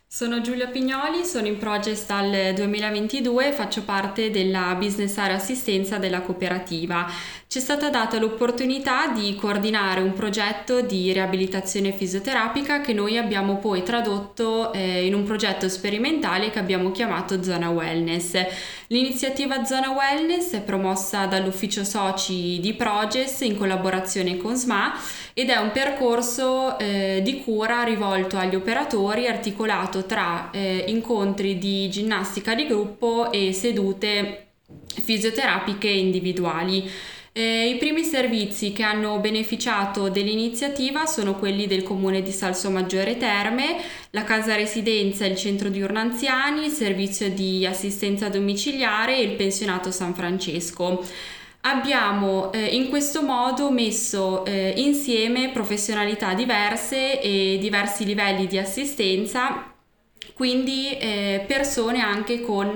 Sono Giulia Pignoli, sono in Progest dal 2022 e faccio parte della Business Area Assistenza della cooperativa. Ci è stata data l'opportunità di coordinare un progetto di riabilitazione fisioterapica che noi abbiamo poi tradotto in un progetto sperimentale che abbiamo chiamato Zona Wellness. L'iniziativa Zona Wellness è promossa dall'ufficio soci di Progest in collaborazione con SMA ed è un percorso di cura rivolto agli operatori articolato tra incontri di ginnastica di gruppo e sedute fisioterapiche individuali. I primi servizi che hanno beneficiato dell'iniziativa sono quelli del comune di Salsomaggiore Terme, la casa residenza e il centro diurno anziani, il servizio di assistenza domiciliare e il pensionato San Francesco. Abbiamo in questo modo messo insieme professionalità diverse e diversi livelli di assistenza, quindi persone anche con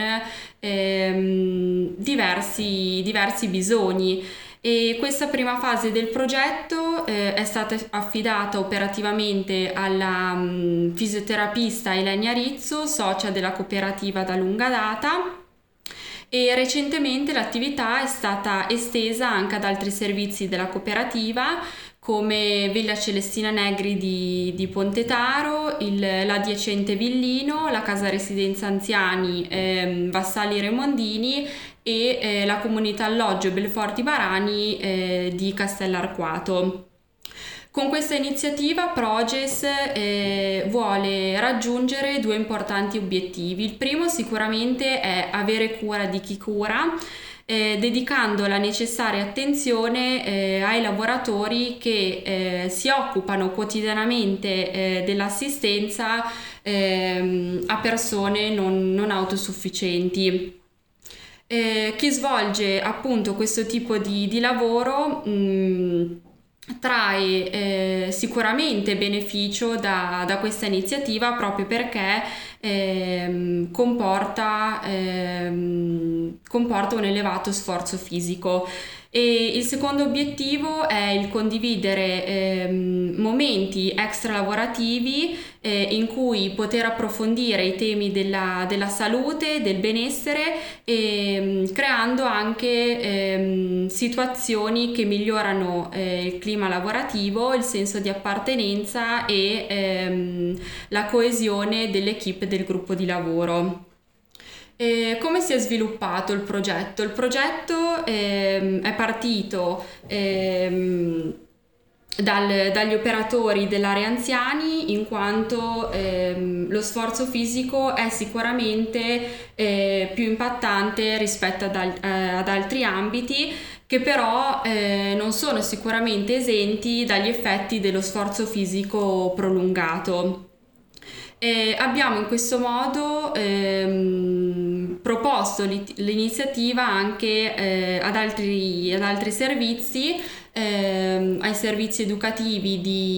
diversi bisogni. E questa prima fase del progetto è stata affidata operativamente alla fisioterapista Elenia Rizzo, socia della cooperativa da lunga data. E recentemente l'attività è stata estesa anche ad altri servizi della cooperativa come Villa Celestina Negri di Pontetaro, l'Adiacente Villino, la Casa Residenza Anziani Vassalli Remondini e la comunità alloggio Belforti Barani di Castellarquato. Con questa iniziativa Progest vuole raggiungere due importanti obiettivi. Il primo sicuramente è avere cura di chi cura, dedicando la necessaria attenzione ai lavoratori che si occupano quotidianamente dell'assistenza a persone non autosufficienti. Chi svolge appunto questo tipo di lavoro trae sicuramente beneficio da questa iniziativa proprio perché comporta un elevato sforzo fisico. E il secondo obiettivo è il condividere momenti extra lavorativi in cui poter approfondire i temi della salute, del benessere, creando anche situazioni che migliorano il clima lavorativo, il senso di appartenenza e la coesione dell'equipe del gruppo di lavoro. Come si è sviluppato il progetto? Il progetto è partito dagli operatori dell'area anziani, in quanto lo sforzo fisico è sicuramente più impattante rispetto ad altri ambiti, che però non sono sicuramente esenti dagli effetti dello sforzo fisico prolungato. Abbiamo in questo modo proposto l'iniziativa anche ad altri servizi, ai servizi educativi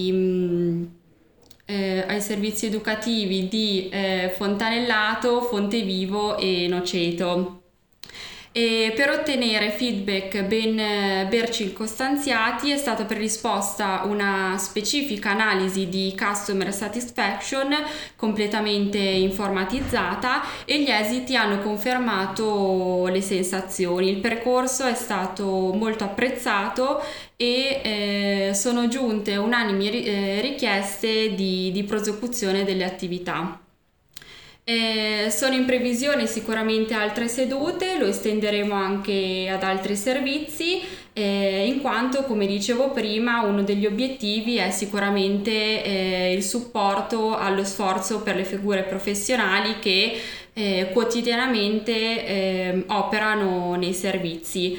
di Fontanellato, Fontevivo e Noceto. E per ottenere feedback ben circostanziati è stata predisposta una specifica analisi di customer satisfaction completamente informatizzata e gli esiti hanno confermato le sensazioni. Il percorso è stato molto apprezzato e sono giunte unanimi richieste di prosecuzione delle attività. Sono in previsione sicuramente altre sedute, lo estenderemo anche ad altri servizi, in quanto, come dicevo prima, uno degli obiettivi è sicuramente il supporto allo sforzo per le figure professionali che quotidianamente operano nei servizi.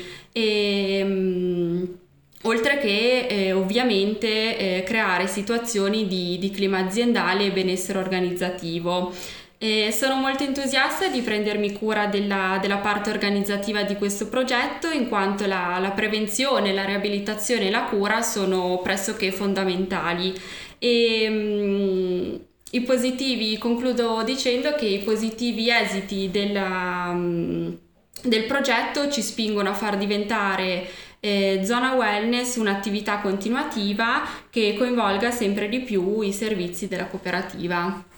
Oltre che ovviamente creare situazioni di clima aziendale e benessere organizzativo. Sono molto entusiasta di prendermi cura della parte organizzativa di questo progetto, in quanto la prevenzione, la riabilitazione e la cura sono pressoché fondamentali. Concludo dicendo che i positivi esiti del progetto ci spingono a far diventare Zona Wellness un'attività continuativa che coinvolga sempre di più i servizi della cooperativa.